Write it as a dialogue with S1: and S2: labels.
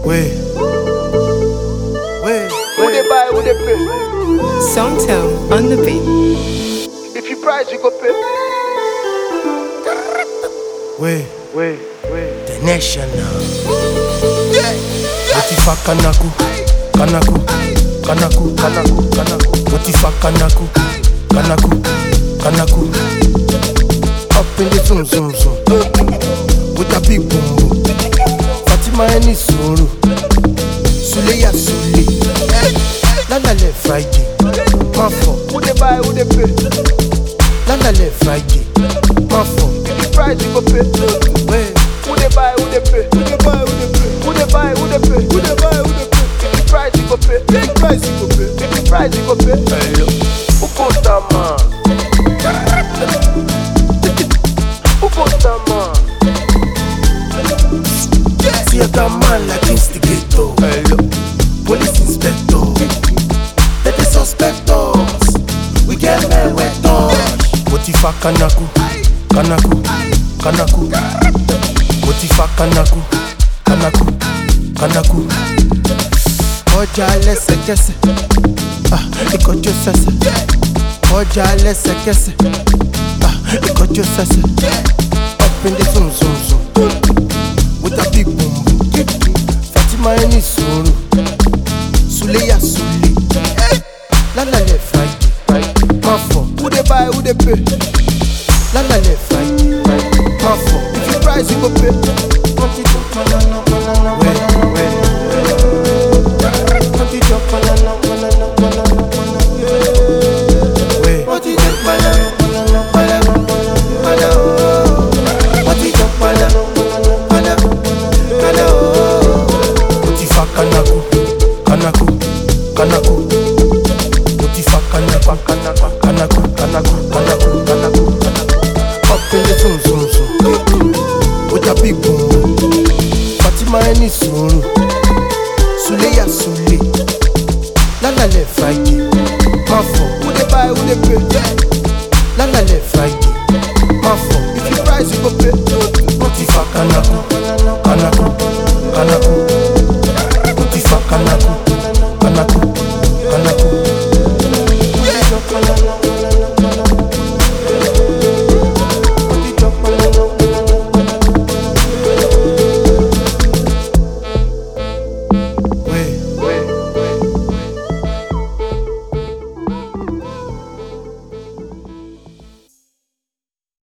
S1: Wait.
S2: Who they buy, who they pay?
S3: Songtown on the beat.
S2: If you price, you go pay.
S1: Wait.
S4: The national.
S1: Motifa kanaku. Motifa kanaku. Up in the zoom. With a big boom boom. Fatima any suru. Suleya Sule. Lalale Friday. Mafo.
S2: Who they buy, who they pay?
S1: Lalale Friday. Mafo.
S2: If you price, you go pay.
S1: Wait.
S2: Who they buy, who they pay? Who they buy, who they pay? Who they buy, who they pay? Who they buy, who they pay? If you price, you go pay. If you price, you go pay. If you price, you go pay.
S1: Hello.
S2: Who post that man? Who post that man?
S1: See a man like instigator.
S4: Hello.
S1: Police inspector. Let the suspect us. We get men wet touch. Motifa kanaku. Motifa kanaku. Ọjà lẹ́sẹ̀kẹsẹ̀. Ìkọjú sẹ́sẹ̀. Ọjà lẹ́sẹ̀kẹsẹ̀. Ìkọjú sẹ́sẹ̀. Up in the zoom. With a big boom boom. Fatima any suru. Suleya Sule. Lalale Friday. Mafo.
S2: Who they buy, who they pay?
S1: Lalale Friday. Mafo.
S2: If you price, you go pay.
S1: Motifa kanaku. Motifa kanaku. Up in the zoom. With a big boom boom. Fatima any suru. Suleya Sule. Lalale Friday. Mafo.
S2: Who they buy, who they pay?
S1: Lalale Friday. Mafo.
S2: If you price, you go pay.